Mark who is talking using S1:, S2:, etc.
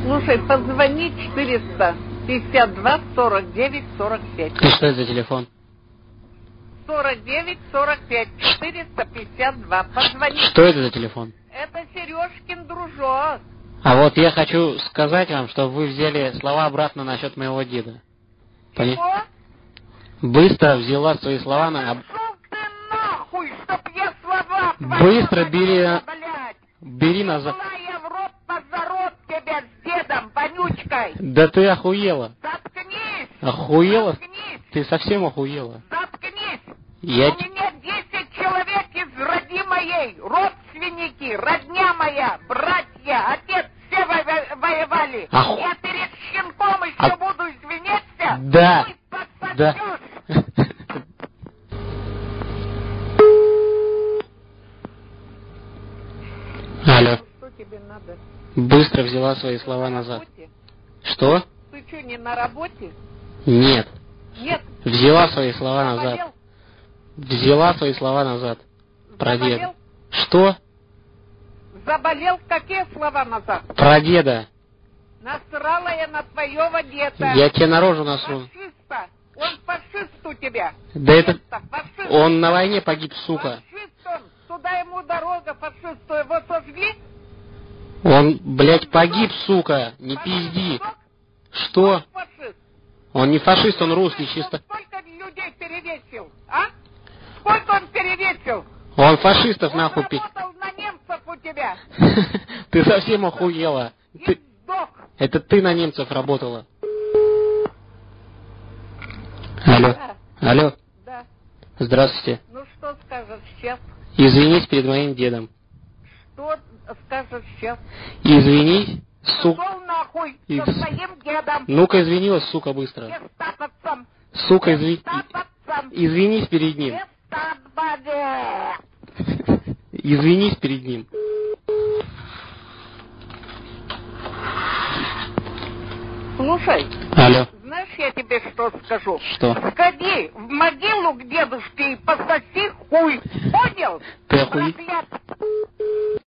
S1: Слушай, позвони 452 49 45.
S2: И что это за телефон?
S1: 49 45 452. Позвони.
S2: Что это за телефон?
S1: Это Сережкин дружок.
S2: А вот я хочу сказать вам, что вы взяли слова обратно насчет моего деда.
S1: Чего?
S2: Быстро взяла свои слова на...
S1: Пошел ты нахуй, чтоб я слова твои...
S2: Быстро
S1: блядь.
S2: бери назад.
S1: Была я в рот позарот тебя с дедом, вонючкой.
S2: Да ты охуела.
S1: Заткнись.
S2: Охуела?
S1: Заткнись.
S2: Ты совсем охуела.
S1: Заткнись.
S2: Я...
S1: У меня 10 человек из роди моей, родственники, родня моя, братья, отец, все воевали. Я перед щенком еще буду извиняться?
S2: Да. Да. Алло.
S1: Что тебе надо?
S2: Быстро взяла свои слова назад.
S1: Работе?
S2: Что?
S1: Ты что, не на работе?
S2: Нет.
S1: Нет.
S2: Взяла свои слова назад.
S1: Заболел?
S2: Взяла свои слова назад. Про деда.
S1: Заболел?
S2: Что?
S1: Заболел? Какие слова назад?
S2: Про деда.
S1: Насрала я на твоего деда.
S2: Я тебе на рожу насру.
S1: Фашиста. Он фашист у тебя.
S2: Да это...
S1: Фашист.
S2: Он на войне погиб, сука.
S1: Фашист он. Туда ему дорога, фашисту. Его сожгли?
S2: Он, блядь, погиб, сука. Не пизди. Что?
S1: Фашист.
S2: Он не фашист, он русский, чисто.
S1: Сколько людей перевесил, а? Сколько он перевесил?
S2: Он фашистов нахуй пить.
S1: Он работал на немцев у тебя.
S2: Ты совсем охуела.
S1: И сдох.
S2: Это ты на немцев работала. Алло.
S1: Да.
S2: Алло.
S1: Да.
S2: Здравствуйте.
S1: Ну что скажешь сейчас?
S2: Извинись перед моим дедом.
S1: Что скажешь сейчас?
S2: Извинись, сука.
S1: Пошел нахуй со своим дедом.
S2: Ну-ка извинилась, сука, быстро.
S1: Гестаповцем.
S2: Сука,
S1: Гестаповцем.
S2: извинись перед ним.
S1: Гестаподе.
S2: Извинись перед ним.
S1: Слушай.
S2: Алло.
S1: Знаешь, я тебе что скажу?
S2: Что?
S1: Сходи в могилу к дедушке и пососи хуй. Понял?
S2: Ты охуел?
S1: Проклят.